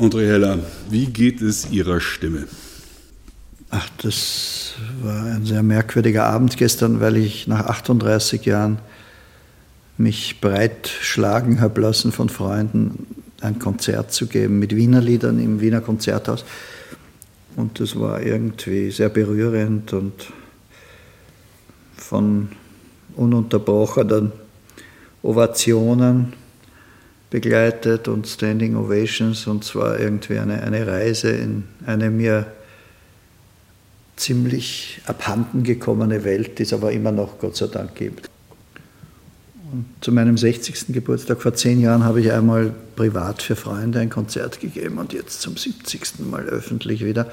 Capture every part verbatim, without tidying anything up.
André Heller, wie geht es Ihrer Stimme? Ach, das war ein sehr merkwürdiger Abend gestern, weil ich nach achtunddreißig Jahren mich breitschlagen habe lassen von Freunden, ein Konzert zu geben mit Wiener Liedern im Wiener Konzerthaus. Und das war irgendwie sehr berührend und von ununterbrochenen Ovationen begleitet und Standing Ovations. Und zwar irgendwie eine, eine Reise in eine mir ziemlich abhanden gekommene Welt, die es aber immer noch Gott sei Dank gibt. Und zu meinem sechzigsten Geburtstag vor zehn Jahren habe ich einmal privat für Freunde ein Konzert gegeben und jetzt zum siebzigsten Mal öffentlich wieder.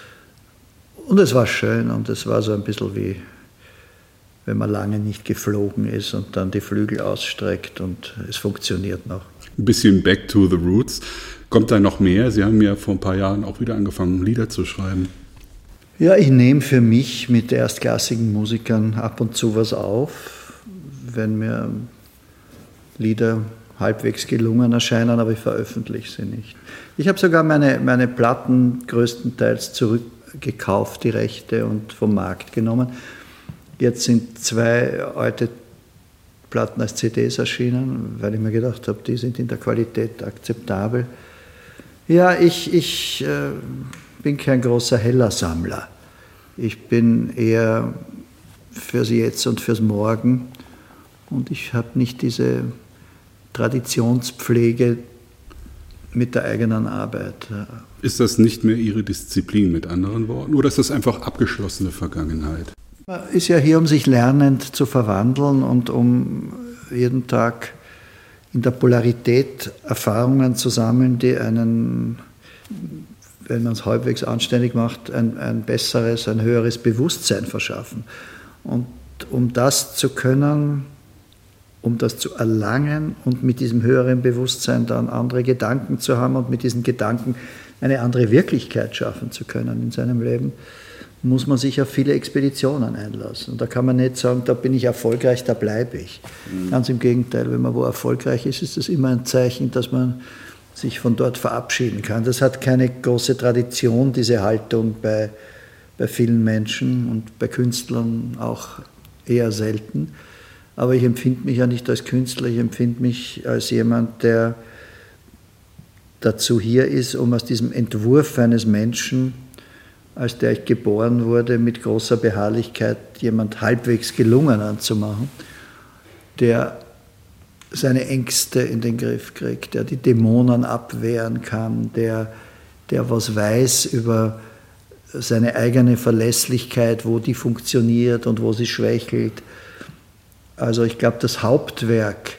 Und es war schön und es war so ein bisschen wie, wenn man lange nicht geflogen ist und dann die Flügel ausstreckt und es funktioniert noch. Ein bisschen back to the roots. Kommt da noch mehr? Sie haben ja vor ein paar Jahren auch wieder angefangen, Lieder zu schreiben. Ja, ich nehme für mich mit erstklassigen Musikern ab und zu was auf, wenn mir Lieder halbwegs gelungen erscheinen, aber ich veröffentliche sie nicht. Ich habe sogar meine, meine Platten größtenteils zurückgekauft, die Rechte, und vom Markt genommen. Jetzt sind zwei alte Platten als C Ds erschienen, weil ich mir gedacht habe, die sind in der Qualität akzeptabel. Ja, ich... ich äh, Ich bin kein großer Heller-Sammler. Ich bin eher fürs Jetzt und fürs Morgen. Und ich habe nicht diese Traditionspflege mit der eigenen Arbeit. Ist das nicht mehr Ihre Disziplin, mit anderen Worten? Oder ist das einfach abgeschlossene Vergangenheit? Man ist ja hier, um sich lernend zu verwandeln und um jeden Tag in der Polarität Erfahrungen zu sammeln, die einen, wenn man es halbwegs anständig macht, ein, ein besseres, ein höheres Bewusstsein verschaffen. Und um das zu können, um das zu erlangen und mit diesem höheren Bewusstsein dann andere Gedanken zu haben und mit diesen Gedanken eine andere Wirklichkeit schaffen zu können in seinem Leben, muss man sich auf viele Expeditionen einlassen. Und da kann man nicht sagen, da bin ich erfolgreich, da bleibe ich. Mhm. Ganz im Gegenteil, wenn man wo erfolgreich ist, ist das immer ein Zeichen, dass man sich von dort verabschieden kann. Das hat keine große Tradition, diese Haltung bei, bei vielen Menschen und bei Künstlern auch eher selten. Aber ich empfinde mich ja nicht als Künstler, ich empfinde mich als jemand, der dazu hier ist, um aus diesem Entwurf eines Menschen, als der ich geboren wurde, mit großer Beharrlichkeit jemand halbwegs gelungenen zu machen, der seine Ängste in den Griff kriegt, der die Dämonen abwehren kann, der, der was weiß über seine eigene Verlässlichkeit, wo die funktioniert und wo sie schwächelt. Also ich glaube, das Hauptwerk,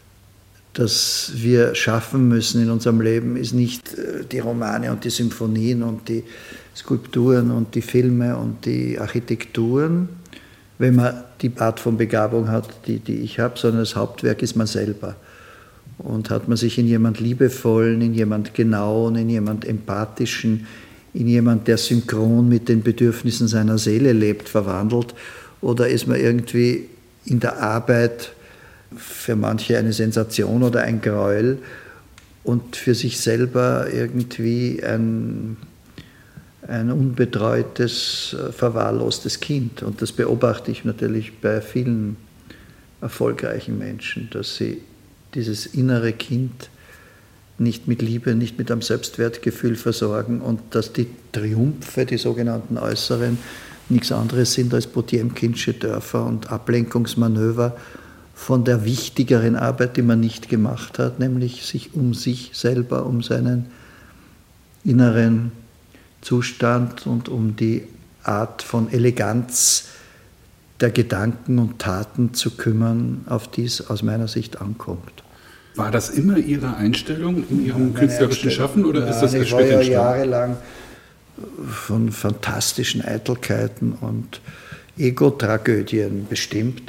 das wir schaffen müssen in unserem Leben, ist nicht die Romane und die Symphonien und die Skulpturen und die Filme und die Architekturen, wenn man die Art von Begabung hat, die, die ich habe, sondern das Hauptwerk ist man selber. Und hat man sich in jemand Liebevollen, in jemand Genauen, in jemand Empathischen, in jemand, der synchron mit den Bedürfnissen seiner Seele lebt, verwandelt, oder ist man irgendwie in der Arbeit für manche eine Sensation oder ein Gräuel und für sich selber irgendwie ein, ein unbetreutes, verwahrlostes Kind. Und das beobachte ich natürlich bei vielen erfolgreichen Menschen, dass sie dieses innere Kind nicht mit Liebe, nicht mit einem Selbstwertgefühl versorgen und dass die Triumphe, die sogenannten äußeren, nichts anderes sind als Potemkinsche Dörfer und Ablenkungsmanöver von der wichtigeren Arbeit, die man nicht gemacht hat, nämlich sich um sich selber, um seinen inneren Zustand und um die Art von Eleganz der Gedanken und Taten zu kümmern, auf die es aus meiner Sicht ankommt. War das immer Ihre Einstellung in Ihrem ja, künstlerischen Schaffen oder ja, ist das erst später entstanden? Ich war ja jahrelang von fantastischen Eitelkeiten und Ego-Tragödien bestimmt,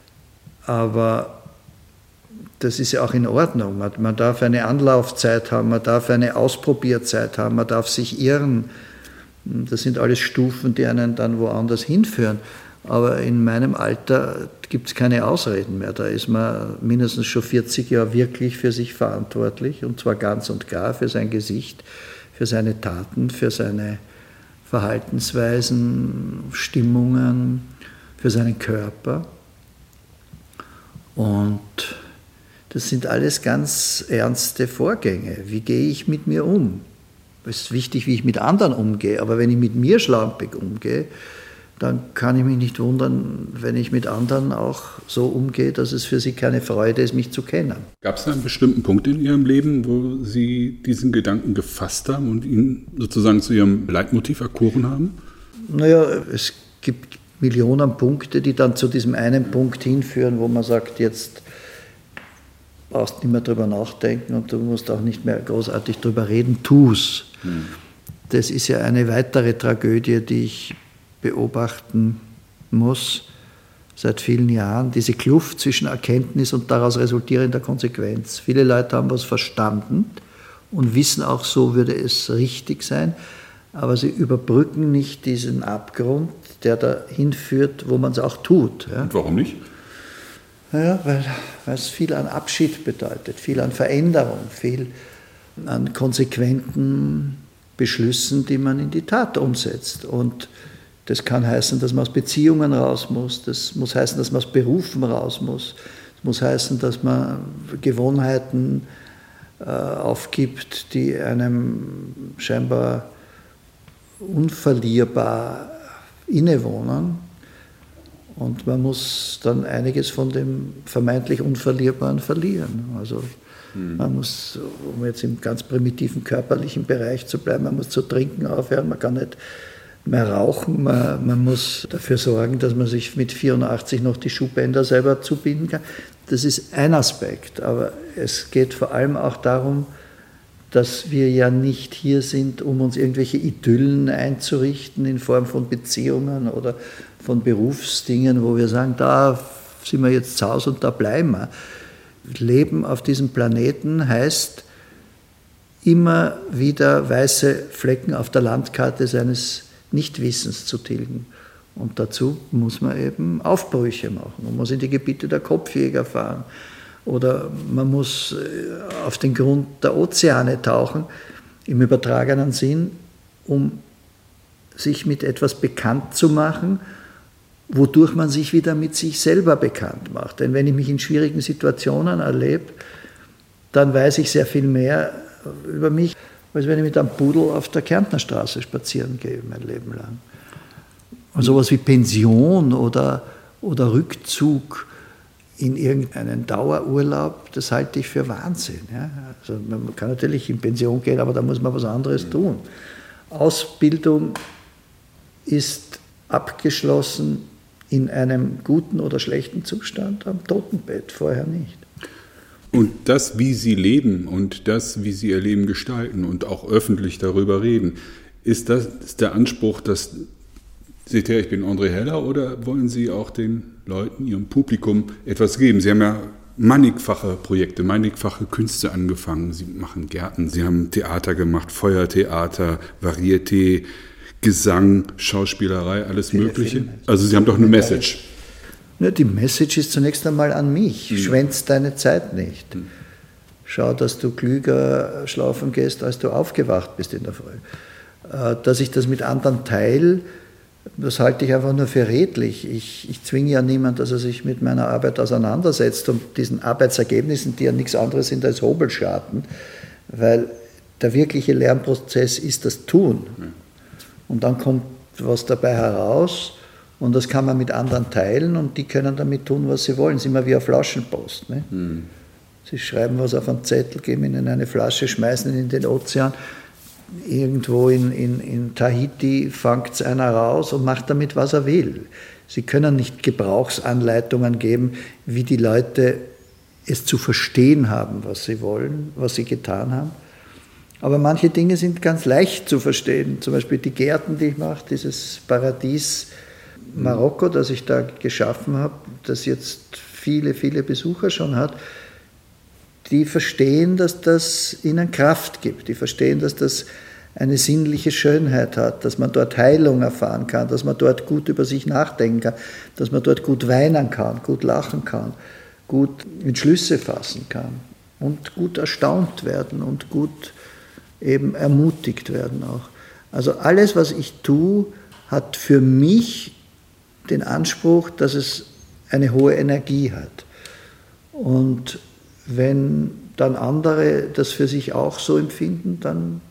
aber das ist ja auch in Ordnung. Man, man darf eine Anlaufzeit haben, man darf eine Ausprobierzeit haben, man darf sich irren. Das sind alles Stufen, die einen dann woanders hinführen. Aber in meinem Alter gibt es keine Ausreden mehr. Da ist man mindestens schon vierzig Jahre wirklich für sich verantwortlich, und zwar ganz und gar für sein Gesicht, für seine Taten, für seine Verhaltensweisen, Stimmungen, für seinen Körper. Und das sind alles ganz ernste Vorgänge. Wie gehe ich mit mir um? Es ist wichtig, wie ich mit anderen umgehe, aber wenn ich mit mir schlampig umgehe, dann kann ich mich nicht wundern, wenn ich mit anderen auch so umgehe, dass es für sie keine Freude ist, mich zu kennen. Gab es einen bestimmten Punkt in Ihrem Leben, wo Sie diesen Gedanken gefasst haben und ihn sozusagen zu Ihrem Leitmotiv erkoren haben? Naja, es gibt Millionen Punkte, die dann zu diesem einen Punkt hinführen, wo man sagt, jetzt brauchst du nicht mehr drüber nachdenken und du musst auch nicht mehr großartig drüber reden, tu's. Hm. Das ist ja eine weitere Tragödie, die ich beobachten muss seit vielen Jahren, diese Kluft zwischen Erkenntnis und daraus resultierender Konsequenz. Viele Leute haben was verstanden und wissen auch, so würde es richtig sein, aber sie überbrücken nicht diesen Abgrund, der dahin führt, wo man es auch tut. Ja. Und warum nicht? Ja, weil, weil es viel an Abschied bedeutet, viel an Veränderung, viel an konsequenten Beschlüssen, die man in die Tat umsetzt. Und das kann heißen, dass man aus Beziehungen raus muss, das muss heißen, dass man aus Berufen raus muss, das muss heißen, dass man Gewohnheiten äh, aufgibt, die einem scheinbar unverlierbar innewohnen. Und man muss dann einiges von dem vermeintlich Unverlierbaren verlieren. Also hm. man muss, um jetzt im ganz primitiven körperlichen Bereich zu bleiben, man muss zu trinken aufhören, man kann nicht mehr rauchen, man, man muss dafür sorgen, dass man sich mit vierundachtzig noch die Schuhbänder selber zubinden kann. Das ist ein Aspekt, aber es geht vor allem auch darum, dass wir ja nicht hier sind, um uns irgendwelche Idyllen einzurichten in Form von Beziehungen oder von Berufsdingen, wo wir sagen, da sind wir jetzt zu Hause und da bleiben wir. Leben auf diesem Planeten heißt, immer wieder weiße Flecken auf der Landkarte seines Nichtwissens zu tilgen. Und dazu muss man eben Aufbrüche machen. Man muss in die Gebiete der Kopfjäger fahren. Oder man muss auf den Grund der Ozeane tauchen, im übertragenen Sinn, um sich mit etwas bekannt zu machen, wodurch man sich wieder mit sich selber bekannt macht. Denn wenn ich mich in schwierigen Situationen erlebe, dann weiß ich sehr viel mehr über mich, als wenn ich mit einem Pudel auf der Kärntnerstraße spazieren gehe, mein Leben lang. Und sowas wie Pension oder, oder Rückzug in irgendeinen Dauerurlaub, das halte ich für Wahnsinn. Ja? Also man kann natürlich in Pension gehen, aber da muss man was anderes tun. Ausbildung ist abgeschlossen in einem guten oder schlechten Zustand am Totenbett, vorher nicht. Und das, wie Sie leben und das, wie Sie Ihr Leben gestalten und auch öffentlich darüber reden, ist das ist der Anspruch, dass, seht ihr, ich bin André Heller, oder wollen Sie auch den Leuten, Ihrem Publikum etwas geben? Sie haben ja mannigfache Projekte, mannigfache Künste angefangen. Sie machen Gärten, Sie haben Theater gemacht, Feuertheater, Varieté, Gesang, Schauspielerei, alles Viele Mögliche. Filme. Also Sie haben doch eine Message. Die Message ist zunächst einmal an mich. Mhm. Schwänz deine Zeit nicht. Mhm. Schau, dass du klüger schlafen gehst, als du aufgewacht bist in der Früh. Dass ich das mit anderen teile, das halte ich einfach nur für redlich. Ich, ich zwinge ja niemanden, dass er sich mit meiner Arbeit auseinandersetzt und diesen Arbeitsergebnissen, die ja nichts anderes sind als Hobelschaden, weil der wirkliche Lernprozess ist das Tun. Mhm. Und dann kommt was dabei heraus. Und das kann man mit anderen teilen und die können damit tun, was sie wollen. Das ist immer wie eine Flaschenpost. Ne? Hm. Sie schreiben was auf einen Zettel, geben ihn in eine Flasche, schmeißen ihn in den Ozean. Irgendwo in, in, in Tahiti fängt es einer raus und macht damit, was er will. Sie können nicht Gebrauchsanleitungen geben, wie die Leute es zu verstehen haben, was sie wollen, was sie getan haben. Aber manche Dinge sind ganz leicht zu verstehen. Zum Beispiel die Gärten, die ich mache, dieses Paradies Marokko, das ich da geschaffen habe, das jetzt viele, viele Besucher schon hat, die verstehen, dass das ihnen Kraft gibt. Die verstehen, dass das eine sinnliche Schönheit hat, dass man dort Heilung erfahren kann, dass man dort gut über sich nachdenken kann, dass man dort gut weinen kann, gut lachen kann, gut Entschlüsse fassen kann und gut erstaunt werden und gut eben ermutigt werden auch. Also alles, was ich tue, hat für mich den Anspruch, dass es eine hohe Energie hat. Und wenn dann andere das für sich auch so empfinden, dann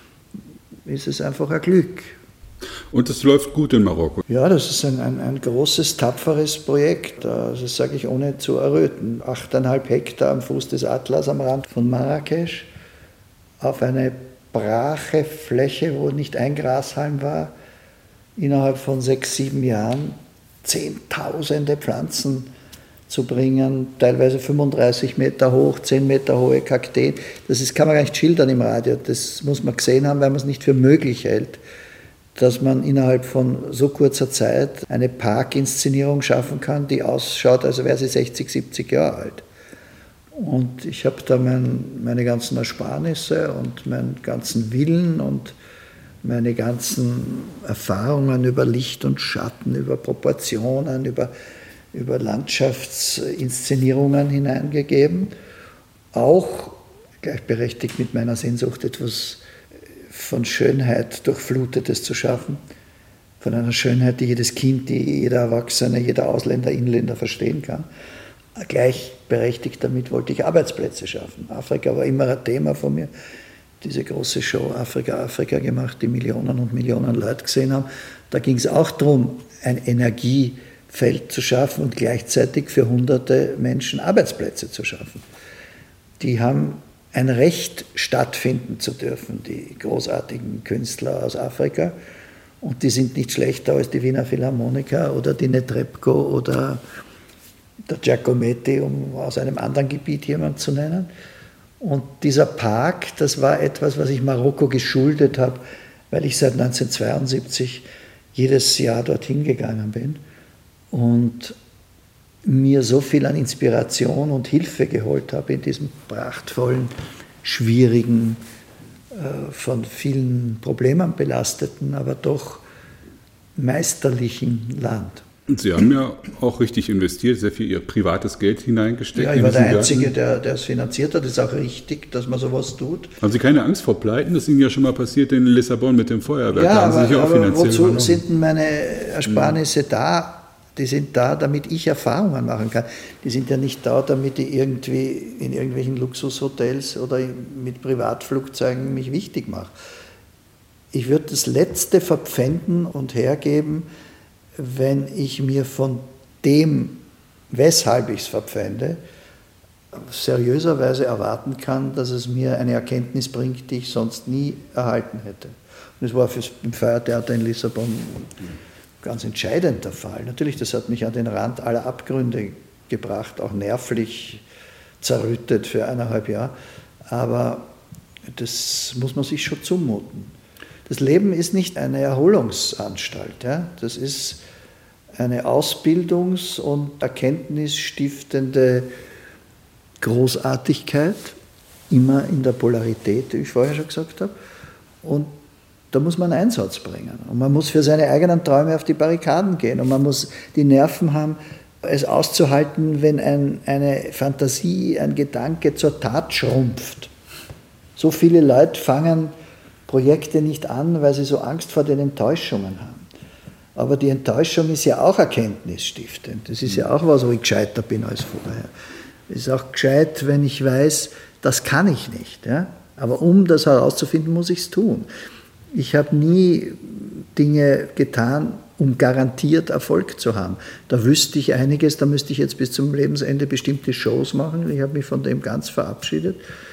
ist es einfach ein Glück. Und es läuft gut in Marokko? Ja, das ist ein, ein, ein großes, tapferes Projekt. Das sage ich ohne zu erröten. Achteinhalb Hektar am Fuß des Atlas am Rand von Marrakesch, auf eine brache Fläche, wo nicht ein Grashalm war, innerhalb von sechs, sieben Jahren zehntausende Pflanzen zu bringen, teilweise fünfunddreißig Meter hoch, zehn Meter hohe Kakteen. Das ist, kann man gar nicht schildern im Radio, das muss man gesehen haben, weil man es nicht für möglich hält, dass man innerhalb von so kurzer Zeit eine Parkinszenierung schaffen kann, die ausschaut, als wäre sie sechzig, siebzig Jahre alt. Und ich habe da mein, meine ganzen Ersparnisse und meinen ganzen Willen und meine ganzen Erfahrungen über Licht und Schatten, über Proportionen, über über Landschaftsinszenierungen hineingegeben, auch gleichberechtigt mit meiner Sehnsucht, etwas von Schönheit Durchflutetes zu schaffen, von einer Schönheit, die jedes Kind, die jeder Erwachsene, jeder Ausländer, Inländer verstehen kann. Gleichberechtigt damit wollte ich Arbeitsplätze schaffen. Afrika war immer ein Thema von mir. Diese große Show Afrika, Afrika gemacht, die Millionen und Millionen Leute gesehen haben. Da ging es auch darum, ein Energie Feld zu schaffen und gleichzeitig für hunderte Menschen Arbeitsplätze zu schaffen. Die haben ein Recht, stattfinden zu dürfen, die großartigen Künstler aus Afrika. Und die sind nicht schlechter als die Wiener Philharmoniker oder die Netrebko oder der Giacometti, um aus einem anderen Gebiet jemanden zu nennen. Und dieser Park, das war etwas, was ich Marokko geschuldet habe, weil ich seit neunzehnhundertzweiundsiebzig jedes Jahr dorthin gegangen bin und mir so viel an Inspiration und Hilfe geholt habe in diesem prachtvollen, schwierigen, von vielen Problemen belasteten, aber doch meisterlichen Land. Und Sie haben ja auch richtig investiert, sehr viel Ihr privates Geld hineingesteckt. Ja, ich war der Einzige, der, der es finanziert hat. Das ist auch richtig, dass man sowas tut. Haben Sie keine Angst vor Pleiten? Das ist Ihnen ja schon mal passiert in Lissabon mit dem Feuerwerk. Ja, da haben aber, Sie sich auch aber finanziell wozu übernommen. sind denn meine Ersparnisse mhm. da? Die sind da, damit ich Erfahrungen machen kann. Die sind ja nicht da, damit ich irgendwie in irgendwelchen Luxushotels oder mit Privatflugzeugen mich wichtig mache. Ich würde das Letzte verpfänden und hergeben, wenn ich mir von dem, weshalb ich es verpfände, seriöserweise erwarten kann, dass es mir eine Erkenntnis bringt, die ich sonst nie erhalten hätte. Und das war für im Feuertheater in Lissabon ganz entscheidend der Fall. Natürlich, das hat mich an den Rand aller Abgründe gebracht, auch nervlich zerrüttet für eineinhalb Jahre. Aber das muss man sich schon zumuten. Das Leben ist nicht eine Erholungsanstalt. Ja? Das ist eine ausbildungs- und erkenntnisstiftende Großartigkeit, immer in der Polarität, die ich vorher schon gesagt habe. Und da muss man Einsatz bringen. Und man muss für seine eigenen Träume auf die Barrikaden gehen. Und man muss die Nerven haben, es auszuhalten, wenn ein, eine Fantasie, ein Gedanke zur Tat schrumpft. So viele Leute fangen Projekte nicht an, weil sie so Angst vor den Enttäuschungen haben. Aber die Enttäuschung ist ja auch erkenntnisstiftend. Das ist ja auch was, wo ich gescheiter bin als vorher. Es ist auch gescheit, wenn ich weiß, das kann ich nicht. Ja? Aber um das herauszufinden, muss ich es tun. Ich habe nie Dinge getan, um garantiert Erfolg zu haben. Da wüsste ich einiges, da müsste ich jetzt bis zum Lebensende bestimmte Shows machen. Ich habe mich von dem ganz verabschiedet.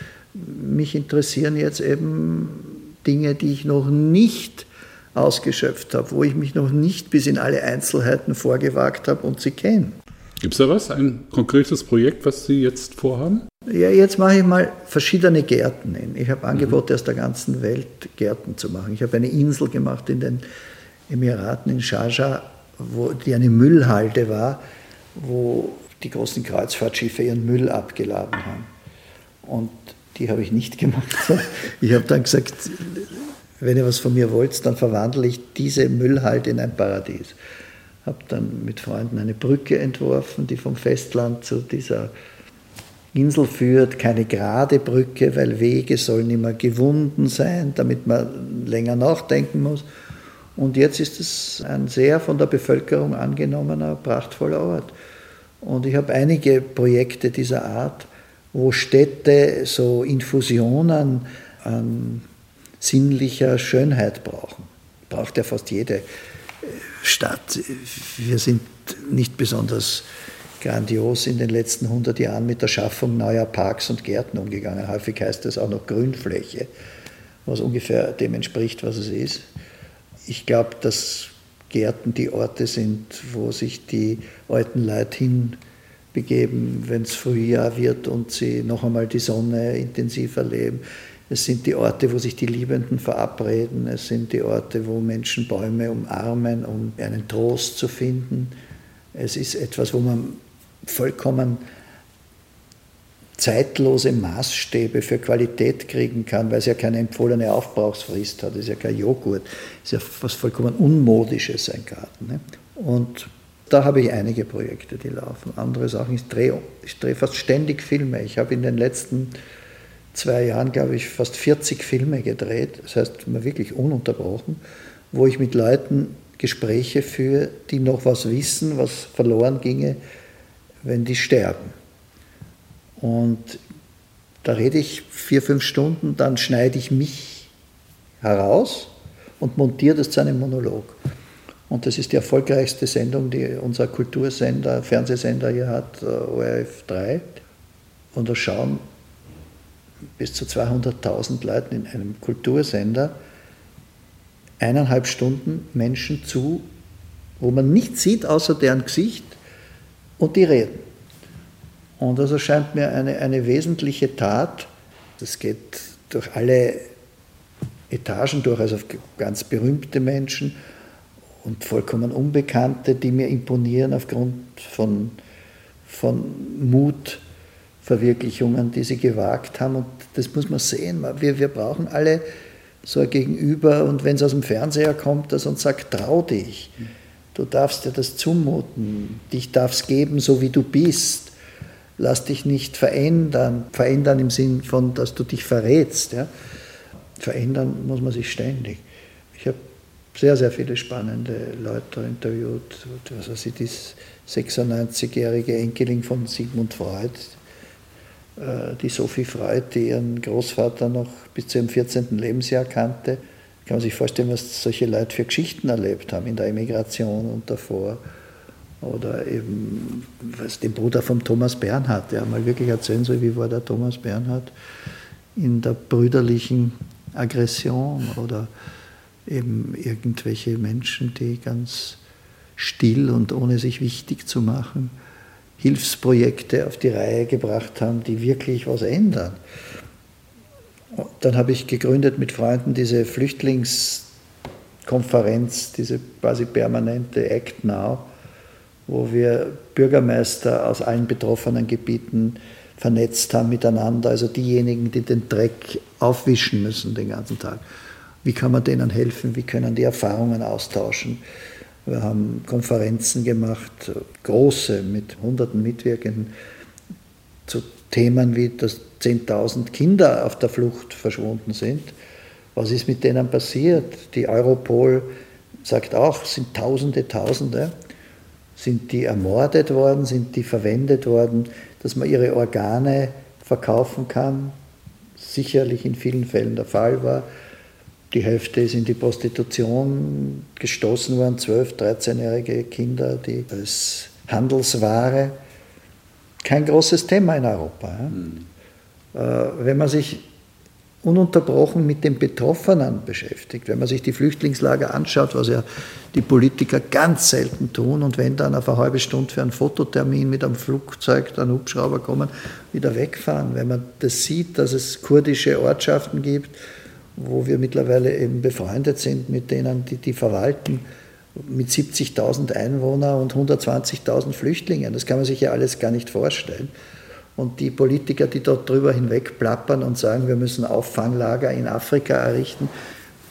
Mich interessieren jetzt eben Dinge, die ich noch nicht ausgeschöpft habe, wo ich mich noch nicht bis in alle Einzelheiten vorgewagt habe und sie kenne. Gibt es da was, ein konkretes Projekt, was Sie jetzt vorhaben? Ja, jetzt mache ich mal verschiedene Gärten. Ich habe Angebote mhm. aus der ganzen Welt, Gärten zu machen. Ich habe eine Insel gemacht in den Emiraten, in Sharjah, wo die eine Müllhalde war, wo die großen Kreuzfahrtschiffe ihren Müll abgeladen haben. Und die habe ich nicht gemacht. Ich habe dann gesagt, wenn ihr was von mir wollt, dann verwandle ich diese Müllhalde in ein Paradies. Habe dann mit Freunden eine Brücke entworfen, die vom Festland zu dieser Insel führt. Keine gerade Brücke, weil Wege sollen immer gewunden sein, damit man länger nachdenken muss. Und jetzt ist es ein sehr von der Bevölkerung angenommener, prachtvoller Ort. Und ich habe einige Projekte dieser Art, wo Städte so Infusionen an sinnlicher Schönheit brauchen. Braucht ja fast jede Stadt. Wir sind nicht besonders grandios in den letzten hundert Jahren mit der Schaffung neuer Parks und Gärten umgegangen. Häufig heißt es auch noch Grünfläche, was ungefähr dem entspricht, was es ist. Ich glaube, dass Gärten die Orte sind, wo sich die alten Leute hinbegeben, wenn es Frühjahr wird und sie noch einmal die Sonne intensiv erleben. Es sind die Orte, wo sich die Liebenden verabreden. Es sind die Orte, wo Menschen Bäume umarmen, um einen Trost zu finden. Es ist etwas, wo man vollkommen zeitlose Maßstäbe für Qualität kriegen kann, weil es ja keine empfohlene Aufbrauchsfrist hat. Es ist ja kein Joghurt. Es ist ja was vollkommen Unmodisches, ein Garten. Ne? Und da habe ich einige Projekte, die laufen. Andere Sachen, ich drehe, ich drehe fast ständig Filme. Ich habe in den letzten zwei Jahren, glaube ich, fast vierzig Filme gedreht, das heißt mal wirklich ununterbrochen, wo ich mit Leuten Gespräche führe, die noch was wissen, was verloren ginge, wenn die sterben. Und da rede ich vier, fünf Stunden, dann schneide ich mich heraus und montiere das zu einem Monolog. Und das ist die erfolgreichste Sendung, die unser Kultursender, Fernsehsender hier hat, O R F drei. Und da schauen bis zu zweihunderttausend Leuten in einem Kultursender eineinhalb Stunden Menschen zu, wo man nichts sieht außer deren Gesicht und die reden. Und das erscheint mir eine, eine wesentliche Tat. Das geht durch alle Etagen durch, also ganz berühmte Menschen und vollkommen Unbekannte, die mir imponieren aufgrund von, von Mutverwirklichungen, die sie gewagt haben. Und das muss man sehen. Wir, wir brauchen alle so ein Gegenüber. Und wenn es aus dem Fernseher kommt, das uns sagt, trau dich. Du darfst dir das zumuten. Dich darfst geben, so wie du bist. Lass dich nicht verändern. Verändern im Sinn von, dass du dich verrätst. Ja? Verändern muss man sich ständig. Ich habe sehr, sehr viele spannende Leute interviewt. Was weiß ich, die sechsundneunzigjährige Enkelin von Sigmund Freud, die Sophie Freud, die ihren Großvater noch bis zu ihrem vierzehnten Lebensjahr kannte. Kann man sich vorstellen, was solche Leute für Geschichten erlebt haben in der Emigration und davor. Oder eben was, den Bruder von Thomas Bernhard, der mal wirklich erzählen soll, wie war der Thomas Bernhard in der brüderlichen Aggression, oder eben irgendwelche Menschen, die ganz still und ohne sich wichtig zu machen Hilfsprojekte auf die Reihe gebracht haben, die wirklich was ändern. Dann habe ich gegründet mit Freunden diese Flüchtlingskonferenz, diese quasi permanente Act Now, wo wir Bürgermeister aus allen betroffenen Gebieten vernetzt haben miteinander, also diejenigen, die den Dreck aufwischen müssen den ganzen Tag. Wie kann man denen helfen? Wie können die Erfahrungen austauschen? Wir haben Konferenzen gemacht, große, mit hunderten Mitwirkenden, zu Themen wie, dass zehntausend Kinder auf der Flucht verschwunden sind. Was ist mit denen passiert? Die Europol sagt auch, es sind Tausende, Tausende. Sind die ermordet worden? Sind die verwendet worden, dass man ihre Organe verkaufen kann? Sicherlich in vielen Fällen der Fall war. Die Hälfte ist in die Prostitution gestoßen worden, zwölf-, dreizehnjährige Kinder, die als Handelsware. Kein großes Thema in Europa. Ja? Mhm. Äh, wenn man sich ununterbrochen mit den Betroffenen beschäftigt, wenn man sich die Flüchtlingslager anschaut, was ja die Politiker ganz selten tun, und wenn dann auf eine halbe Stunde für einen Fototermin mit einem Flugzeug, einem Hubschrauber kommen, wieder wegfahren, wenn man das sieht, dass es kurdische Ortschaften gibt, wo wir mittlerweile eben befreundet sind mit denen, die die verwalten, mit siebzigtausend Einwohnern und hundertzwanzigtausend Flüchtlingen. Das kann man sich ja alles gar nicht vorstellen. Und die Politiker, die dort drüber hinweg plappern und sagen, wir müssen Auffanglager in Afrika errichten,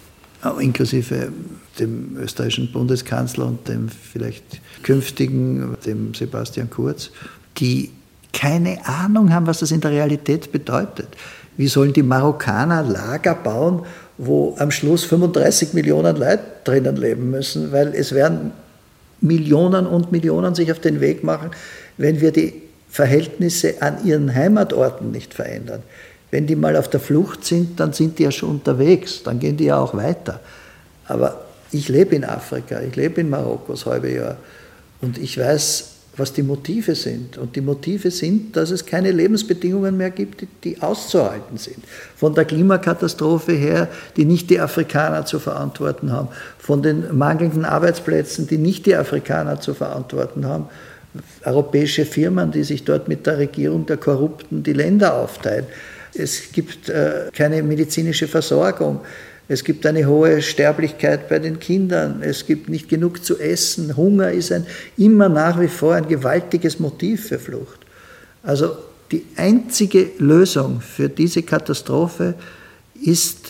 inklusive dem österreichischen Bundeskanzler und dem vielleicht künftigen, dem Sebastian Kurz, die keine Ahnung haben, was das in der Realität bedeutet. Wie sollen die Marokkaner Lager bauen, wo am Schluss fünfunddreißig Millionen Leute drinnen leben müssen, weil es werden Millionen und Millionen sich auf den Weg machen, wenn wir die Verhältnisse an ihren Heimatorten nicht verändern. Wenn die mal auf der Flucht sind, dann sind die ja schon unterwegs, dann gehen die ja auch weiter. Aber ich lebe in Afrika, ich lebe in Marokko das halbe Jahr und ich weiß, was die Motive sind. Und die Motive sind, dass es keine Lebensbedingungen mehr gibt, die, die auszuhalten sind. Von der Klimakatastrophe her, die nicht die Afrikaner zu verantworten haben, von den mangelnden Arbeitsplätzen, die nicht die Afrikaner zu verantworten haben, europäische Firmen, die sich dort mit der Regierung der Korrupten die Länder aufteilen. Es gibt äh, keine medizinische Versorgung. Es gibt eine hohe Sterblichkeit bei den Kindern, es gibt nicht genug zu essen, Hunger ist ein, immer nach wie vor ein gewaltiges Motiv für Flucht. Also die einzige Lösung für diese Katastrophe ist,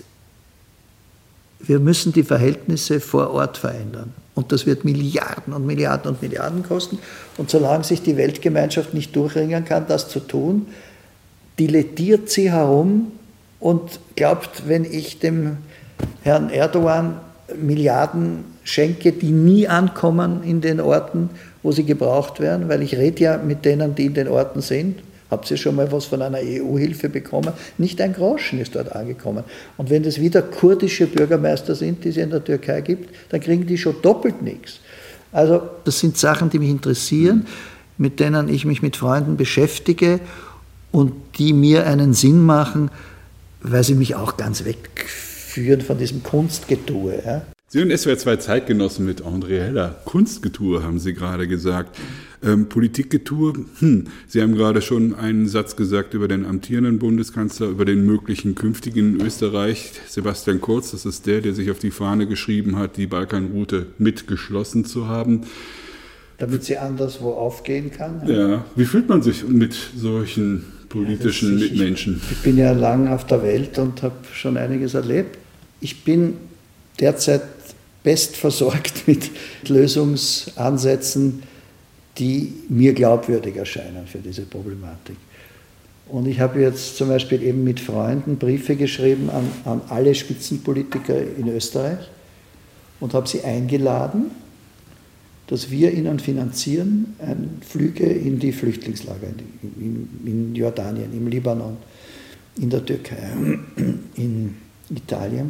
wir müssen die Verhältnisse vor Ort verändern. Und das wird Milliarden und Milliarden und Milliarden kosten. Und solange sich die Weltgemeinschaft nicht durchringen kann, das zu tun, dilettiert sie herum und glaubt, wenn ich dem Herrn Erdogan Milliarden schenke, die nie ankommen in den Orten, wo sie gebraucht werden, weil ich rede ja mit denen, die in den Orten sind. Habt ihr schon mal was von einer E U-Hilfe bekommen? Nicht ein Groschen ist dort angekommen. Und wenn das wieder kurdische Bürgermeister sind, die es in der Türkei gibt, dann kriegen die schon doppelt nichts. Also das sind Sachen, die mich interessieren, mit denen ich mich mit Freunden beschäftige und die mir einen Sinn machen, weil sie mich auch ganz wegführen von diesem Kunstgetue. Ja. Sie und S W R zwei Zeitgenossen mit André Heller. Kunstgetue, haben Sie gerade gesagt. Ähm, Politikgetue, hm. Sie haben gerade schon einen Satz gesagt über den amtierenden Bundeskanzler, über den möglichen künftigen in Österreich, Sebastian Kurz. Das ist der, der sich auf die Fahne geschrieben hat, die Balkanroute mitgeschlossen zu haben. Damit sie anderswo aufgehen kann. Ja, ja. Wie fühlt man sich mit solchen politischen ja, Mitmenschen? Ich, ich bin ja lang auf der Welt und habe schon einiges erlebt. Ich bin derzeit bestversorgt mit Lösungsansätzen, die mir glaubwürdig erscheinen für diese Problematik. Und ich habe jetzt zum Beispiel eben mit Freunden Briefe geschrieben an, an alle Spitzenpolitiker in Österreich und habe sie eingeladen, dass wir ihnen finanzieren, ein Flüge in die Flüchtlingslager in, in, in Jordanien, im Libanon, in der Türkei, in Italien,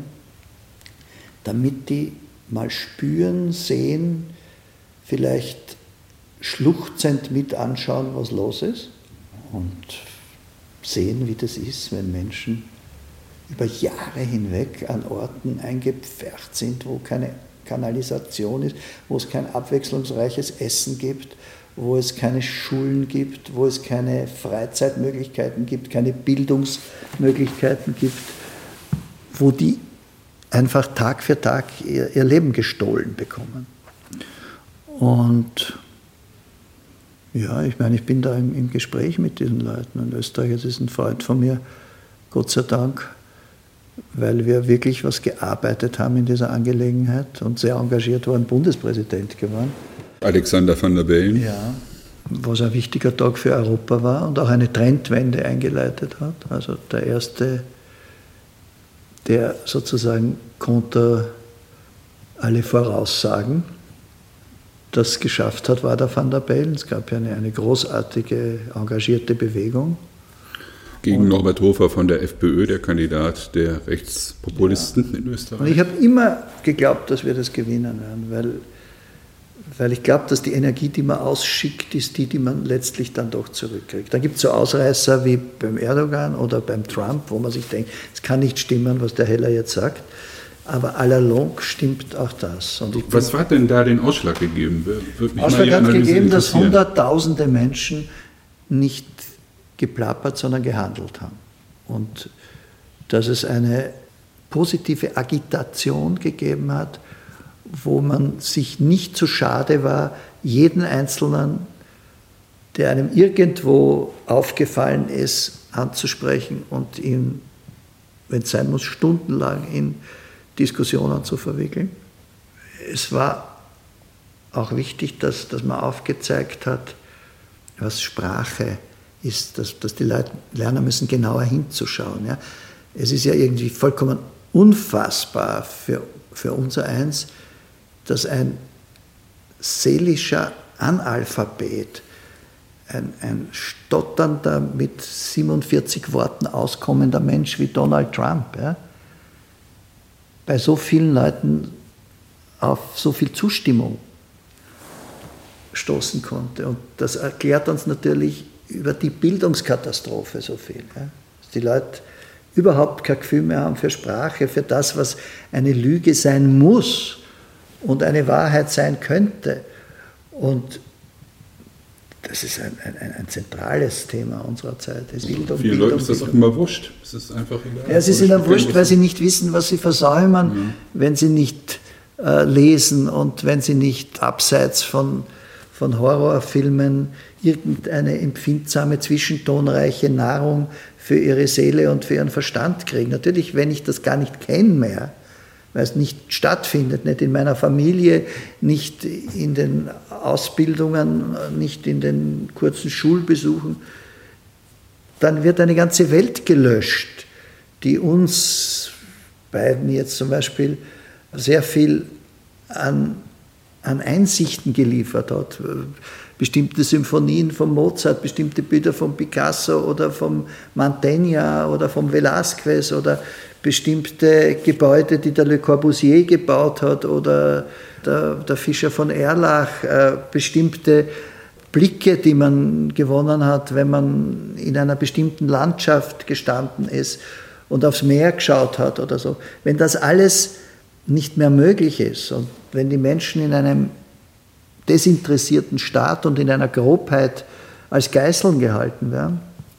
damit die mal spüren, sehen, vielleicht schluchzend mit anschauen, was los ist und sehen, wie das ist, wenn Menschen über Jahre hinweg an Orten eingepfercht sind, wo keine Kanalisation ist, wo es kein abwechslungsreiches Essen gibt, wo es keine Schulen gibt, wo es keine Freizeitmöglichkeiten gibt, keine Bildungsmöglichkeiten gibt, wo die einfach Tag für Tag ihr, ihr Leben gestohlen bekommen. Und ja, ich meine, ich bin da im, im Gespräch mit diesen Leuten. Und Österreich ist ein Freund von mir, Gott sei Dank, weil wir wirklich was gearbeitet haben in dieser Angelegenheit und sehr engagiert waren, Bundespräsident geworden. Alexander Van der Bellen. Ja, was ein wichtiger Tag für Europa war und auch eine Trendwende eingeleitet hat. Also der erste, der sozusagen konter alle Voraussagen das geschafft hat, war der Van der Bellen. Es gab ja eine, eine großartige, engagierte Bewegung. Gegen und Norbert Hofer von der FPÖ, der Kandidat der Rechtspopulisten ja. in Österreich. Und ich habe immer geglaubt, dass wir das gewinnen werden, weil, weil ich glaube, dass die Energie, die man ausschickt, ist die, die man letztlich dann doch zurückkriegt. Da gibt es so Ausreißer wie beim Erdogan oder beim Trump, wo man sich denkt, es kann nicht stimmen, was der Heller jetzt sagt. Aber à la longue stimmt auch das. Und ich was hat denn da den Ausschlag gegeben? Würde mich Ausschlag hat gegeben, dass hunderttausende Menschen nicht geplappert, sondern gehandelt haben. Und dass es eine positive Agitation gegeben hat, wo man sich nicht zu schade war, jeden Einzelnen, der einem irgendwo aufgefallen ist, anzusprechen und ihn, wenn es sein muss, stundenlang in Diskussionen zu verwickeln. Es war auch wichtig, dass, dass man aufgezeigt hat, was Sprache ist, dass, dass die Leute lernen müssen, genauer hinzuschauen. Ja. Es ist ja irgendwie vollkommen unfassbar für, für unser Eins, dass ein seelischer Analphabet, ein, ein stotternder, mit siebenundvierzig Worten auskommender Mensch wie Donald Trump, ja, bei so vielen Leuten auf so viel Zustimmung stoßen konnte. Und das erklärt uns natürlich über die Bildungskatastrophe so viel. Ja. Dass die Leute überhaupt kein Gefühl mehr haben für Sprache, für das, was eine Lüge sein muss und eine Wahrheit sein könnte. Und das ist ein, ein, ein zentrales Thema unserer Zeit. Es Bildung, Vielen Bildung, Leuten ist das Bildung. auch immer wurscht. Es ist einfach egal. Ja, es ist ihnen wurscht, weil sie nicht wissen, was sie versäumen, ja. wenn sie nicht äh, lesen und wenn sie nicht abseits von, von Horrorfilmen irgendeine empfindsame, zwischentonreiche Nahrung für ihre Seele und für ihren Verstand kriegen. Natürlich, wenn ich das gar nicht kenne mehr, weil es nicht stattfindet, nicht in meiner Familie, nicht in den Ausbildungen, nicht in den kurzen Schulbesuchen, dann wird eine ganze Welt gelöscht, die uns beiden jetzt zum Beispiel sehr viel an, an Einsichten geliefert hat. Bestimmte Symphonien von Mozart, bestimmte Bilder von Picasso oder vom Mantegna oder vom Velázquez oder bestimmte Gebäude, die der Le Corbusier gebaut hat oder der, der Fischer von Erlach, äh, bestimmte Blicke, die man gewonnen hat, wenn man in einer bestimmten Landschaft gestanden ist und aufs Meer geschaut hat oder so. Wenn das alles nicht mehr möglich ist und wenn die Menschen in einem desinteressierten Staat und in einer Grobheit als Geiseln gehalten werden,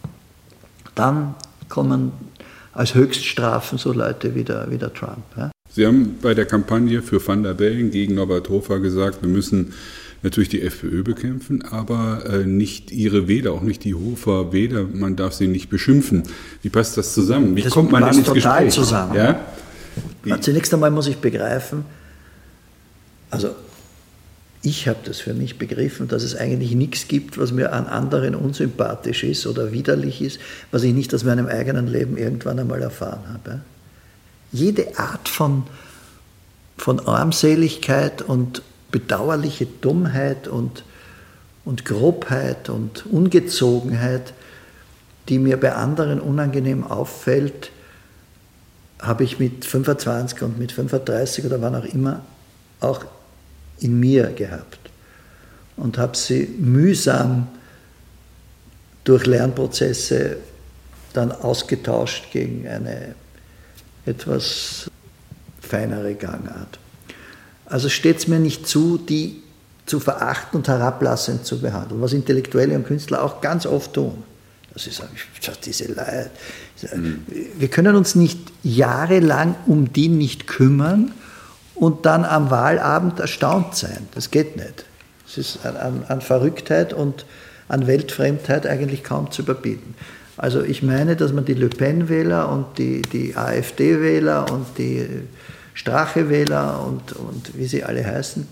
dann kommen als Höchststrafen so Leute wie der, wie der Trump. Ja. Sie haben bei der Kampagne für Van der Bellen gegen Norbert Hofer gesagt, wir müssen natürlich die FPÖ bekämpfen, aber äh, nicht ihre Wähler, auch nicht die Hofer Wähler, man darf sie nicht beschimpfen. Wie passt das zusammen? Wie das kommt man passt ins total Gespräch? Zusammen. Ja? Ja, zunächst einmal muss ich begreifen, also ich habe das für mich begriffen, dass es eigentlich nichts gibt, was mir an anderen unsympathisch ist oder widerlich ist, was ich nicht aus meinem eigenen Leben irgendwann einmal erfahren habe. Jede Art von, von Armseligkeit und bedauerliche Dummheit und, und Grobheit und Ungezogenheit, die mir bei anderen unangenehm auffällt, habe ich mit fünfundzwanzig und mit fünfunddreißig oder wann auch immer auch in mir gehabt und habe sie mühsam durch Lernprozesse dann ausgetauscht gegen eine etwas feinere Gangart. Also steht es mir nicht zu, die zu verachten und herablassend zu behandeln, was Intellektuelle und Künstler auch ganz oft tun. Dass sie sagen, diese Leute, wir können uns nicht jahrelang um die nicht kümmern und dann am Wahlabend erstaunt sein. Das geht nicht. Es ist an, an, an Verrücktheit und an Weltfremdheit eigentlich kaum zu überbieten. Also ich meine, dass man die Le Pen-Wähler und die, die AfD-Wähler und die Strache-Wähler und, und wie sie alle heißen,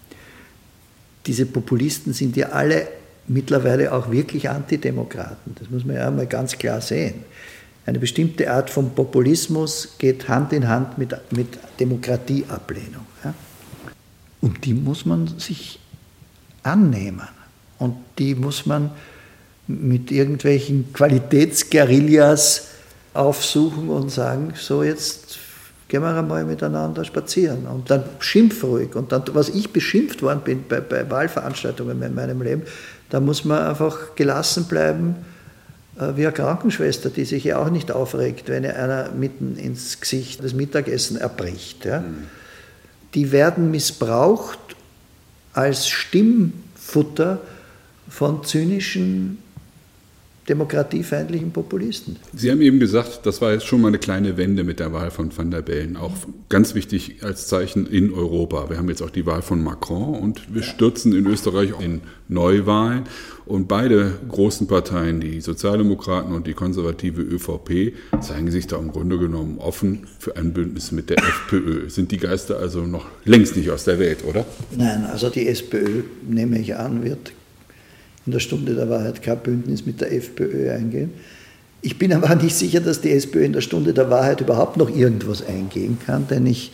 diese Populisten sind ja alle mittlerweile auch wirklich Antidemokraten. Das muss man ja einmal ganz klar sehen. Eine bestimmte Art von Populismus geht Hand in Hand mit, mit Demokratieablehnung. Ja? Und die muss man sich annehmen. Und die muss man mit irgendwelchen Qualitätsguerillas aufsuchen und sagen, so jetzt gehen wir einmal miteinander spazieren. Und dann schimpf ruhig. Und dann, was ich beschimpft worden bin bei, bei Wahlveranstaltungen in meinem Leben, da muss man einfach gelassen bleiben, wie eine Krankenschwester, die sich ja auch nicht aufregt, wenn ihr einer mitten ins Gesicht das Mittagessen erbricht. Ja. Mhm. Die werden missbraucht als Stimmfutter von zynischen demokratiefeindlichen Populisten. Sie haben eben gesagt, das war jetzt schon mal eine kleine Wende mit der Wahl von Van der Bellen. Auch ganz wichtig als Zeichen in Europa. Wir haben jetzt auch die Wahl von Macron und wir stürzen in Österreich in Neuwahlen. Und beide großen Parteien, die Sozialdemokraten und die konservative ÖVP, zeigen sich da im Grunde genommen offen für ein Bündnis mit der FPÖ. Sind die Geister also noch längst nicht aus der Welt, oder? Nein, also die SPÖ, nehme ich an, wird in der Stunde der Wahrheit kein Bündnis mit der FPÖ eingehen. Ich bin aber nicht sicher, dass die SPÖ in der Stunde der Wahrheit überhaupt noch irgendwas eingehen kann, denn ich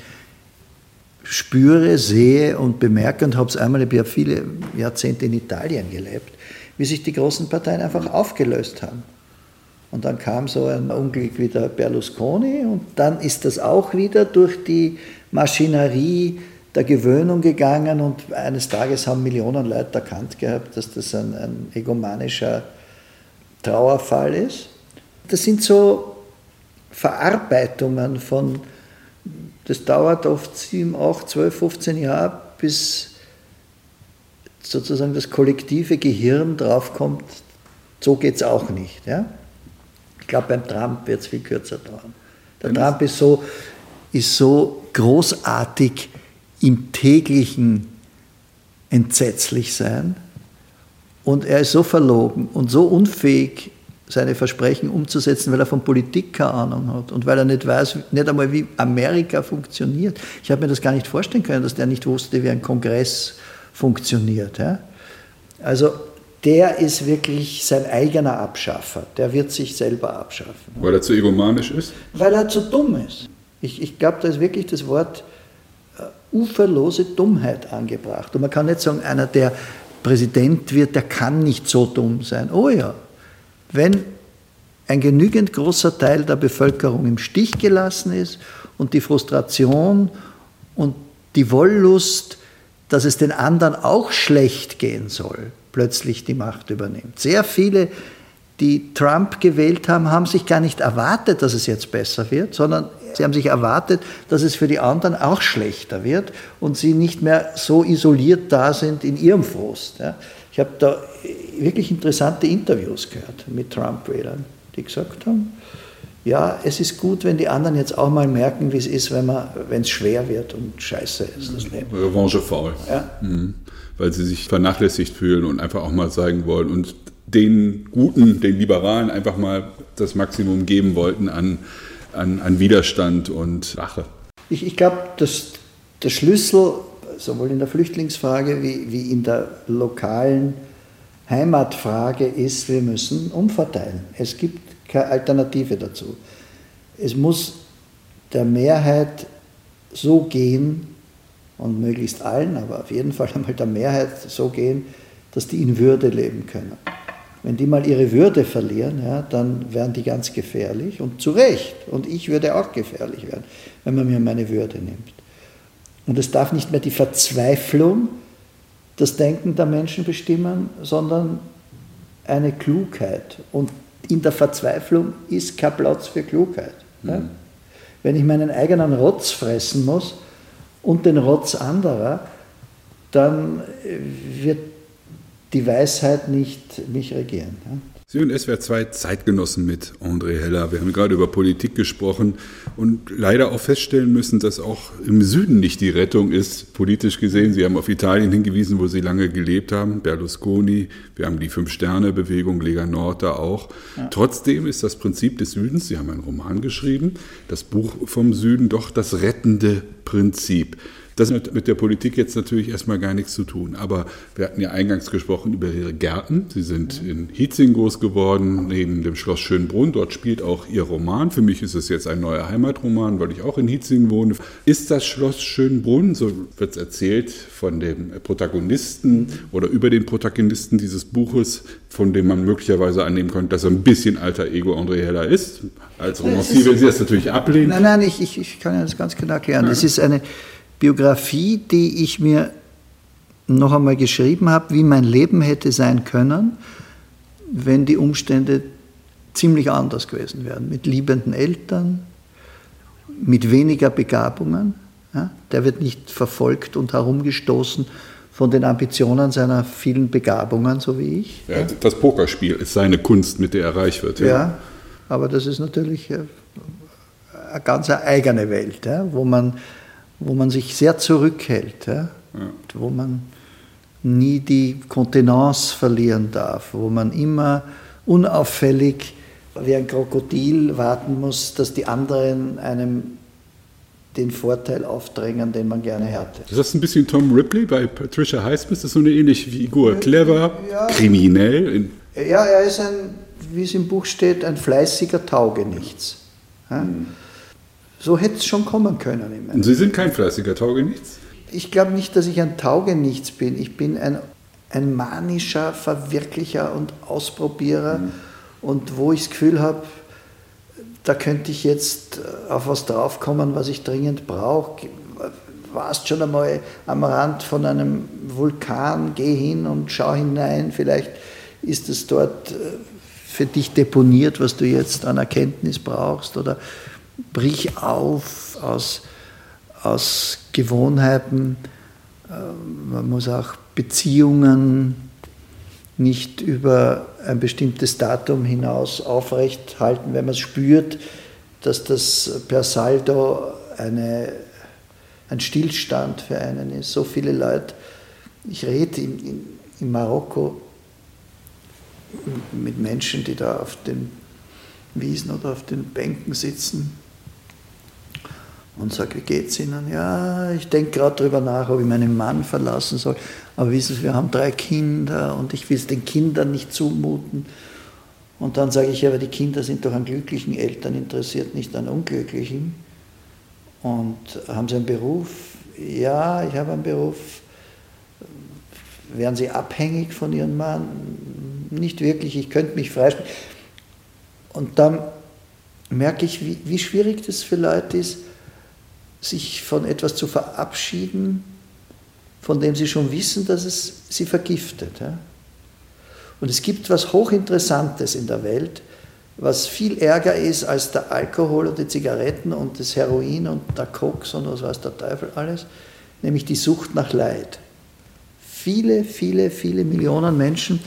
spüre, sehe und bemerke und habe es einmal, ich habe ja viele Jahrzehnte in Italien gelebt, wie sich die großen Parteien einfach aufgelöst haben. Und dann kam so ein Unglück wie der Berlusconi und dann ist das auch wieder durch die Maschinerie der Gewöhnung gegangen und eines Tages haben Millionen Leute erkannt gehabt, dass das ein, ein egomanischer Trauerfall ist. Das sind so Verarbeitungen von, das dauert oft sieben, acht, zwölf, fünfzehn Jahre, bis sozusagen das kollektive Gehirn draufkommt, so geht es auch nicht. Ja? Ich glaube, beim Trump wird es viel kürzer dauern. Der ja, Trump ist so, ist so großartig im täglichen entsetzlich sein und er ist so verlogen und so unfähig, seine Versprechen umzusetzen, weil er von Politik keine Ahnung hat und weil er nicht weiß, nicht einmal wie Amerika funktioniert. Ich habe mir das gar nicht vorstellen können, dass der nicht wusste, wie ein Kongress funktioniert. Ja? Also der ist wirklich sein eigener Abschaffer, der wird sich selber abschaffen. Weil er zu egomanisch ist? Weil er zu dumm ist. Ich, ich glaube, da ist wirklich das Wort uferlose Dummheit angebracht. Und man kann nicht sagen, einer, der Präsident wird, der kann nicht so dumm sein. Oh ja, wenn ein genügend großer Teil der Bevölkerung im Stich gelassen ist und die Frustration und die Wollust, dass es den anderen auch schlecht gehen soll, plötzlich die Macht übernimmt. Sehr viele, die Trump gewählt haben, haben sich gar nicht erwartet, dass es jetzt besser wird, sondern sie haben sich erwartet, dass es für die anderen auch schlechter wird und sie nicht mehr so isoliert da sind in ihrem Frust. Ich habe da wirklich interessante Interviews gehört mit Trump-Wählern, die gesagt haben, ja, es ist gut, wenn die anderen jetzt auch mal merken, wie es ist, wenn man, wenn es schwer wird und scheiße ist, das Leben. Revanche faul. Ja. Mhm. Weil sie sich vernachlässigt fühlen und einfach auch mal zeigen wollen und den Guten, den Liberalen einfach mal das Maximum geben wollten an, an, an Widerstand und Rache. Ich, ich glaube, dass der Schlüssel, sowohl in der Flüchtlingsfrage wie, wie in der lokalen Heimatfrage ist, wir müssen umverteilen. Es gibt keine Alternative dazu. Es muss der Mehrheit so gehen, und möglichst allen, aber auf jeden Fall einmal der Mehrheit so gehen, dass die in Würde leben können. Wenn die mal ihre Würde verlieren, ja, dann werden die ganz gefährlich und zu Recht. Und ich würde auch gefährlich werden, wenn man mir meine Würde nimmt. Und es darf nicht mehr die Verzweiflung, das Denken der Menschen bestimmen, sondern eine Klugheit. Und in der Verzweiflung ist kein Platz für Klugheit. Mhm. Ja? Wenn ich meinen eigenen Rotz fressen muss und den Rotz anderer, dann wird die Weisheit nicht mich regieren. Ja? Sie und S W R zwei Zeitgenossen mit André Heller. Wir haben gerade über Politik gesprochen und leider auch feststellen müssen, dass auch im Süden nicht die Rettung ist, politisch gesehen. Sie haben auf Italien hingewiesen, wo Sie lange gelebt haben, Berlusconi. Wir haben die Fünf-Sterne-Bewegung, Lega Nord da auch. Ja. Trotzdem ist das Prinzip des Südens, Sie haben einen Roman geschrieben, das Buch vom Süden, doch das rettende Prinzip. Das hat mit der Politik jetzt natürlich erstmal gar nichts zu tun. Aber wir hatten ja eingangs gesprochen über Ihre Gärten. Sie sind in Hietzing groß geworden, neben dem Schloss Schönbrunn. Dort spielt auch Ihr Roman. Für mich ist es jetzt ein neuer Heimatroman, weil ich auch in Hietzing wohne. Ist das Schloss Schönbrunn, so wird es erzählt, von dem Protagonisten oder über den Protagonisten dieses Buches, von dem man möglicherweise annehmen könnte, dass er ein bisschen alter Ego André Heller ist? Als Romancier will Sie das natürlich ablehnen. Nein, nein, ich, ich, ich kann Ihnen das ganz genau erklären. Es ist eine Biografie, die ich mir noch einmal geschrieben habe, wie mein Leben hätte sein können, wenn die Umstände ziemlich anders gewesen wären. Mit liebenden Eltern, mit weniger Begabungen. Ja, der wird nicht verfolgt und herumgestoßen von den Ambitionen seiner vielen Begabungen, so wie ich. Ja, das Pokerspiel ist seine Kunst, mit der er reich wird. Ja, ja, aber das ist natürlich eine ganz eigene Welt, ja, wo man, wo man sich sehr zurückhält, ja, ja. Wo man nie die Kontenance verlieren darf, wo man immer unauffällig wie ein Krokodil warten muss, dass die anderen einem den Vorteil aufdrängen, den man gerne hätte. Das ist ein bisschen Tom Ripley bei Patricia Highsmith, das ist so eine ähnliche Figur. Clever, ja, kriminell. Ja, er ist ein, wie es im Buch steht, ein fleißiger Taugenichts. Ja? Hm. So hätte es schon kommen können. Und Sie sind kein fleißiger Taugenichts? Ich glaube nicht, dass ich ein Taugenichts bin. Ich bin ein, ein manischer Verwirklicher und Ausprobierer. Hm. Und wo ich das Gefühl habe, da könnte ich jetzt auf was draufkommen, was ich dringend brauche. Warst schon einmal am Rand von einem Vulkan, geh hin und schau hinein, vielleicht ist es dort für dich deponiert, was du jetzt an Erkenntnis brauchst, oder brich auf aus, aus Gewohnheiten. Man muss auch Beziehungen nicht über ein bestimmtes Datum hinaus aufrecht halten, wenn man es spürt, dass das per Saldo eine, ein Stillstand für einen ist. So viele Leute, ich rede in, in, in Marokko mit Menschen, die da auf den Wiesen oder auf den Bänken sitzen und sage, wie geht's Ihnen? Ja, ich denke gerade darüber nach, ob ich meinen Mann verlassen soll. Aber wissen Sie, wir haben drei Kinder und ich will es den Kindern nicht zumuten. Und dann sage ich, ja, aber die Kinder sind doch an glücklichen Eltern interessiert, nicht an unglücklichen. Und haben Sie einen Beruf? Ja, ich habe einen Beruf. Wären Sie abhängig von Ihrem Mann? Nicht wirklich, ich könnte mich freispielen. Und dann merke ich, wie, wie schwierig das für Leute ist, sich von etwas zu verabschieden, von dem sie schon wissen, dass es sie vergiftet. Ja? Und es gibt was Hochinteressantes in der Welt, was viel ärger ist als der Alkohol und die Zigaretten und das Heroin und der Koks und was weiß der Teufel alles, nämlich die Sucht nach Leid. Viele, viele, viele Millionen Menschen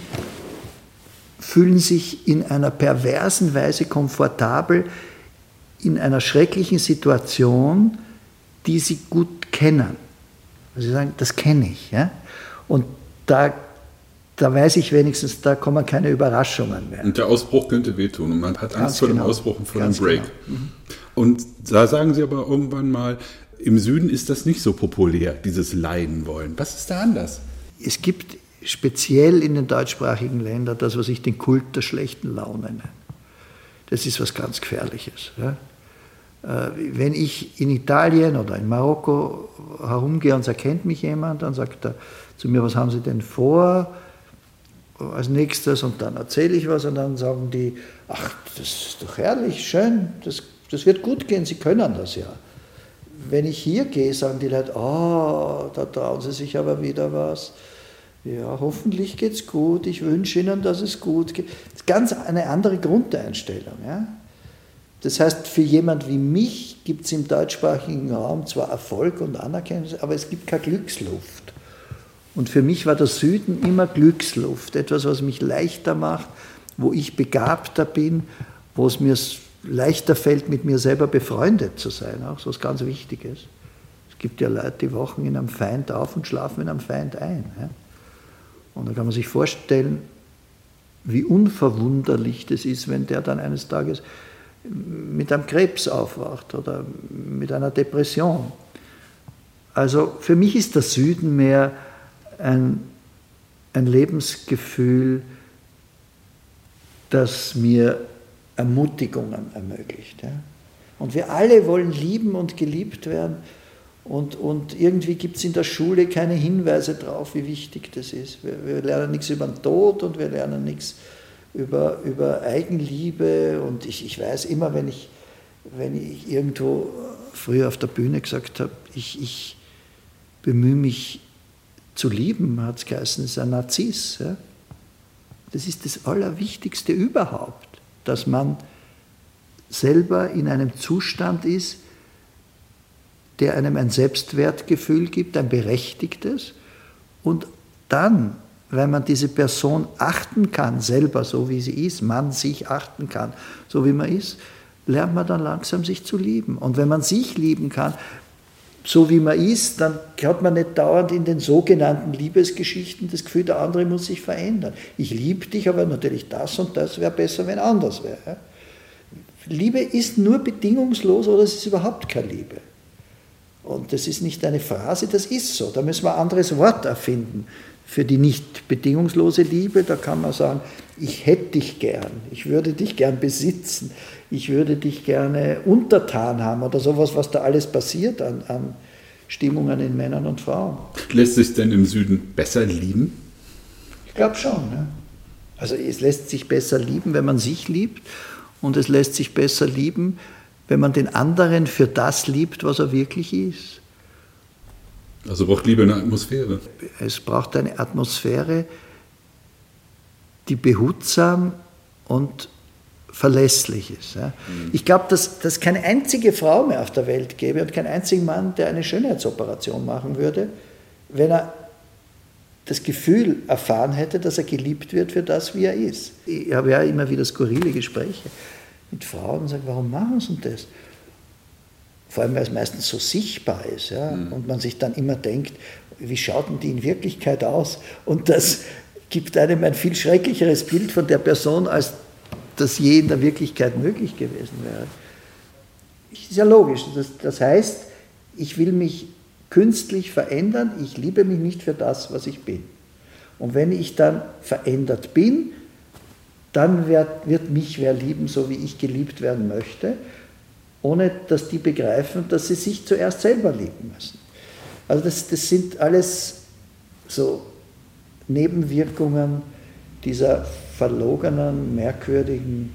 fühlen sich in einer perversen Weise komfortabel in einer schrecklichen Situation, die sie gut kennen. Also sie sagen, das kenne ich. Ja? Und da, da weiß ich wenigstens, da kommen keine Überraschungen mehr. Und der Ausbruch könnte wehtun und man hat Angst Ganz vor genau. dem Ausbruch und vor Ganz dem Break. Genau. Mhm. Und da sagen Sie aber irgendwann mal, im Süden ist das nicht so populär, dieses Leiden wollen. Was ist da anders? Es gibt speziell in den deutschsprachigen Ländern das, was ich den Kult der schlechten Laune nenne. Das ist was ganz Gefährliches. Ja? Wenn ich in Italien oder in Marokko herumgehe und es erkennt mich jemand, dann sagt er zu mir, was haben Sie denn vor als nächstes? Und dann erzähle ich was und dann sagen die, ach, das ist doch herrlich, schön, das, das wird gut gehen, Sie können das ja. Wenn ich hier gehe, sagen die Leute, oh, da trauen Sie sich aber wieder was. Ja, hoffentlich geht's gut, ich wünsche Ihnen, dass es gut geht. Das ist ganz eine andere Grundeinstellung, ja. Das heißt, für jemand wie mich gibt es im deutschsprachigen Raum zwar Erfolg und Anerkennung, aber es gibt keine Glücksluft. Und für mich war der Süden immer Glücksluft, etwas, was mich leichter macht, wo ich begabter bin, wo es mir leichter fällt, mit mir selber befreundet zu sein, auch so was ganz Wichtiges. Es gibt ja Leute, die wachen in einem Feind auf und schlafen in einem Feind ein. Ja? Und da kann man sich vorstellen, wie unverwunderlich das ist, wenn der dann eines Tages mit einem Krebs aufwacht oder mit einer Depression. Also für mich ist der Süden mehr ein, ein Lebensgefühl, das mir Ermutigungen ermöglicht. Ja? Und wir alle wollen lieben und geliebt werden und, und irgendwie gibt es in der Schule keine Hinweise darauf, wie wichtig das ist. Wir, wir lernen nichts über den Tod und wir lernen nichts Über, über Eigenliebe und ich, ich weiß immer, wenn ich, wenn ich irgendwo früher auf der Bühne gesagt habe, ich, ich bemühe mich zu lieben, hat es geheißen, ist ein Narziss. Ja? Das ist das Allerwichtigste überhaupt, dass man selber in einem Zustand ist, der einem ein Selbstwertgefühl gibt, ein berechtigtes Und dann, wenn man diese Person achten kann, selber so wie sie ist, man sich achten kann, so wie man ist, lernt man dann langsam sich zu lieben. Und wenn man sich lieben kann, so wie man ist, dann hat man nicht dauernd in den sogenannten Liebesgeschichten das Gefühl, der andere muss sich verändern. Ich liebe dich, aber natürlich das und das wäre besser, wenn anders wäre. Liebe ist nur bedingungslos oder es ist überhaupt keine Liebe. Und das ist nicht eine Phrase, das ist so. Da müssen wir ein anderes Wort erfinden. Für die nicht bedingungslose Liebe, da kann man sagen, ich hätte dich gern, ich würde dich gern besitzen, ich würde dich gerne untertan haben oder sowas, was da alles passiert an, an Stimmungen in Männern und Frauen. Lässt sich denn im Süden besser lieben? Ich glaube schon. Ne? Also es lässt sich besser lieben, wenn man sich liebt, und es lässt sich besser lieben, wenn man den anderen für das liebt, was er wirklich ist. Also braucht Liebe eine Atmosphäre? Es braucht eine Atmosphäre, die behutsam und verlässlich ist. Ja. Mhm. Ich glaube, dass es keine einzige Frau mehr auf der Welt gäbe und keinen einzigen Mann, der eine Schönheitsoperation machen würde, wenn er das Gefühl erfahren hätte, dass er geliebt wird für das, wie er ist. Ich habe ja immer wieder skurrile Gespräche mit Frauen und sage, warum machen sie das? Vor allem, weil es meistens so sichtbar ist. Ja? Mhm. Und man sich dann immer denkt, wie schaut denn die in Wirklichkeit aus? Und das gibt einem ein viel schrecklicheres Bild von der Person, als das je in der Wirklichkeit möglich gewesen wäre. Ist ja logisch. Das, das heißt, ich will mich künstlich verändern, ich liebe mich nicht für das, was ich bin. Und wenn ich dann verändert bin, dann wird, wird mich wer lieben, so wie ich geliebt werden möchte, ohne dass die begreifen, dass sie sich zuerst selber lieben müssen. Also das, das sind alles so Nebenwirkungen dieser verlogenen, merkwürdigen,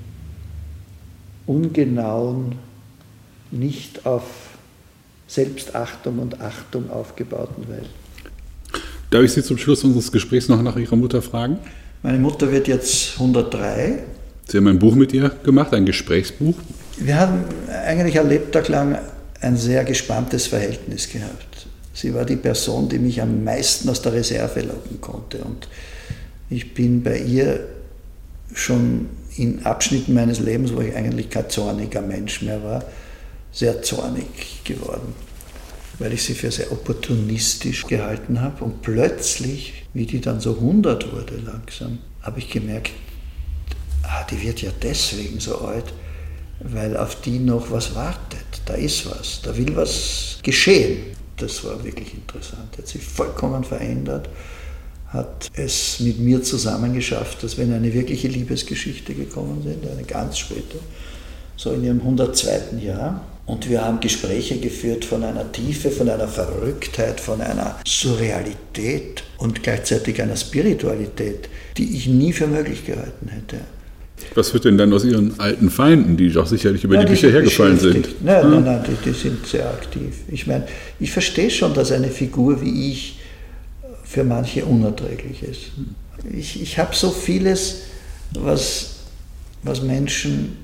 ungenauen, nicht auf Selbstachtung und Achtung aufgebauten Welt. Darf ich Sie zum Schluss unseres Gesprächs noch nach Ihrer Mutter fragen? Meine Mutter wird jetzt hundertdrei. Sie haben ein Buch mit ihr gemacht, ein Gesprächsbuch. Wir haben eigentlich ein Lebtag lang ein sehr gespanntes Verhältnis gehabt. Sie war die Person, die mich am meisten aus der Reserve locken konnte. Und ich bin bei ihr schon in Abschnitten meines Lebens, wo ich eigentlich kein zorniger Mensch mehr war, sehr zornig geworden, weil ich sie für sehr opportunistisch gehalten habe. Und plötzlich, wie die dann so hundert wurde langsam, habe ich gemerkt, ah, die wird ja deswegen so alt, weil auf die noch was wartet. Da ist was, da will was geschehen. Das war wirklich interessant. Hat sich vollkommen verändert, hat es mit mir zusammen geschafft, dass wir in eine wirkliche Liebesgeschichte gekommen sind, eine ganz späte, so in ihrem hundertzweiten Jahr. Und wir haben Gespräche geführt von einer Tiefe, von einer Verrücktheit, von einer Surrealität und gleichzeitig einer Spiritualität, die ich nie für möglich gehalten hätte. Was wird denn dann aus Ihren alten Feinden, die doch sicherlich über ja, die Bücher hergefallen sind? Nein, hm? nein, nein, die, die sind sehr aktiv. Ich meine, ich verstehe schon, dass eine Figur wie ich für manche unerträglich ist. Ich, ich habe so vieles, was, was Menschen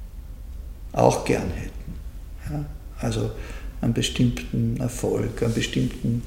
auch gern hätten. Ja? Also einen bestimmten Erfolg, einen bestimmten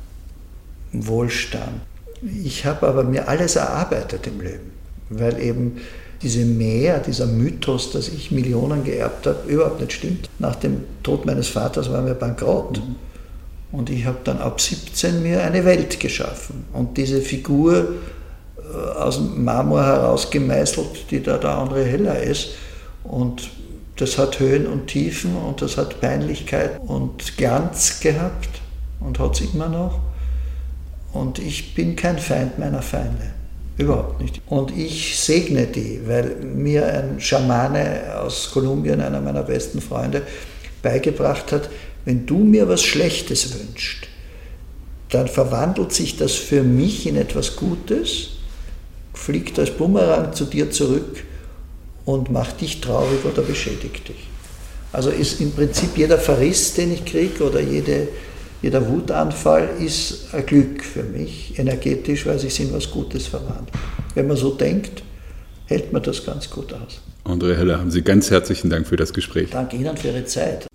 Wohlstand. Ich habe aber mir alles erarbeitet im Leben, weil eben diese Mehr, dieser Mythos, dass ich Millionen geerbt habe, überhaupt nicht stimmt. Nach dem Tod meines Vaters waren wir bankrott. Mhm. Und ich habe dann ab siebzehn mir eine Welt geschaffen. Und diese Figur äh, aus dem Marmor herausgemeißelt, die da der André Heller ist. Und das hat Höhen und Tiefen und das hat Peinlichkeit und Glanz gehabt und hat es immer noch. Und ich bin kein Feind meiner Feinde. Überhaupt nicht. Und ich segne die, weil mir ein Schamane aus Kolumbien, einer meiner besten Freunde, beigebracht hat, wenn du mir was Schlechtes wünschst, dann verwandelt sich das für mich in etwas Gutes, fliegt als Bumerang zu dir zurück und macht dich traurig oder beschädigt dich. Also ist im Prinzip jeder Verriss, den ich kriege, oder jede Jeder Wutanfall ist ein Glück für mich, energetisch, weil sich in was Gutes verwandelt. Wenn man so denkt, hält man das ganz gut aus. André Heller, haben Sie ganz herzlichen Dank für das Gespräch. Danke Ihnen für Ihre Zeit.